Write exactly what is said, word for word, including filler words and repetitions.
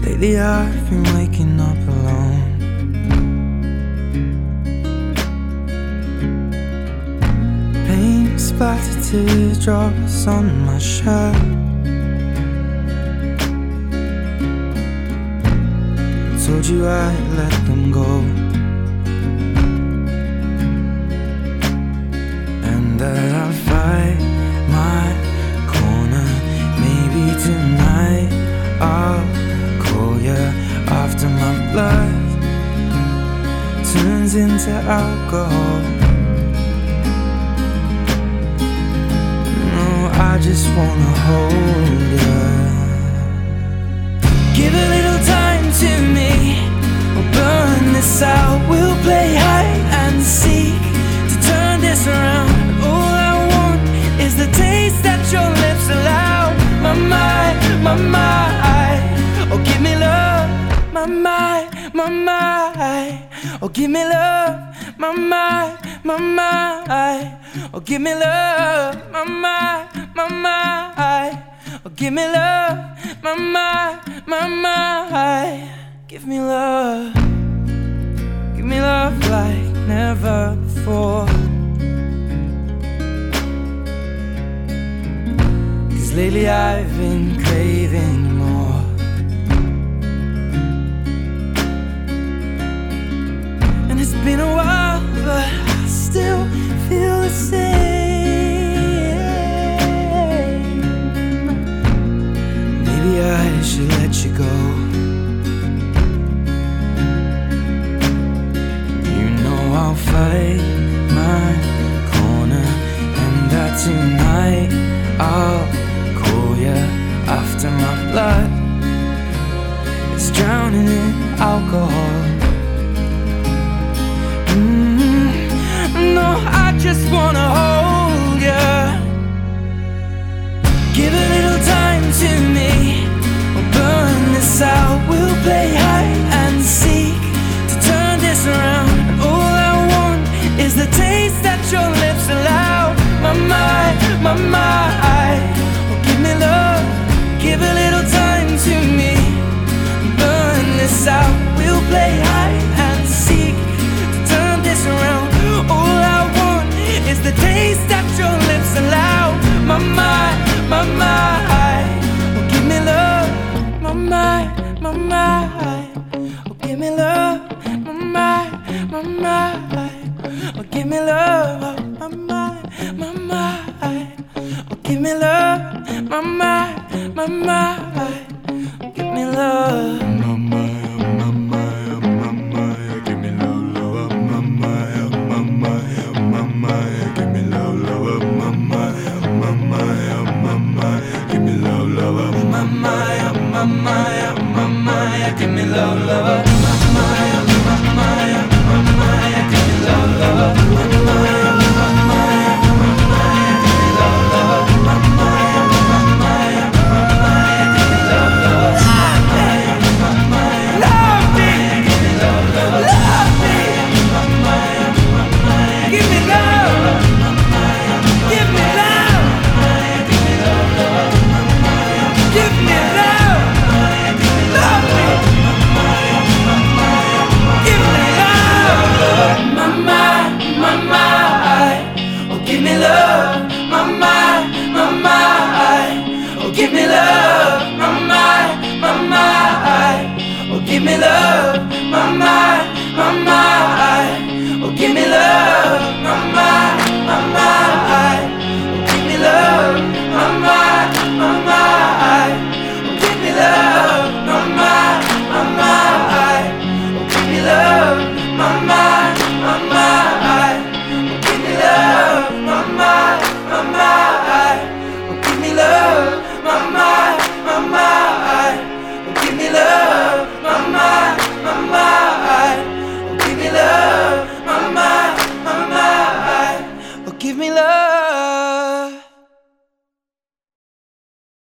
Lately I've been waking up alone. Paint splattered teardrops on my shirt. I told you I'd let them go, and that I'll fight my corner. Maybe tonight I'll call you after my blood turns into alcohol. No, I just wanna hold you. Give a little time to me, we'll burn this out. We'll play hide and seek to turn this around. All I want is the taste that your lips allow. My mind, my mind, oh give me love. My mind, my mind, oh give me love. My mind, my mind, oh give me love. My mind, my mind, oh give me love. My mind, my mind, give me love. Give me love like never before. Cause lately I've been craving more. And it's been a while, but I still feel the same. Maybe I should let you go. You know I'll fight my corner, and that tonight I'll call you after my blood is drowning in alcohol. Mm, no, I just wanna hold you. Give a little time to me, we'll burn this out. We'll play hide and seek to turn this around. And all I want is the taste that your lips allow. My mind, my mind, oh give me love. Give a little time to me, burn this out. We'll play hide and seek to turn this around. All I want is the taste that your lips allow. My mind, my mind, oh give me love. My mind, my mind, oh give me love. My mind, my mind, oh give me love. My mind, my mind, oh give me love. My mind, my mind, oh give me love. My mind, my mind, my mind, give me love, love. My mind, my mind, my mind, give me love, love. My mind, my mind, my mind, give me love, love. My mind, my mind, my mind, give me love, love. My mind, my mind, my mind, give me love, love. My mind, my mind, my mind, give me love, love. My mind, my mind, my mind, give me love, love. My mind, love me, give me love, love. Love me, my mind, my mind, give me love. Give me love, give me love, love. Give me love, love me. Give me love, my mind, my mind. Oh, give me love, my mind, my mind. Oh, give me love, my mind, my mind. Oh, give me love.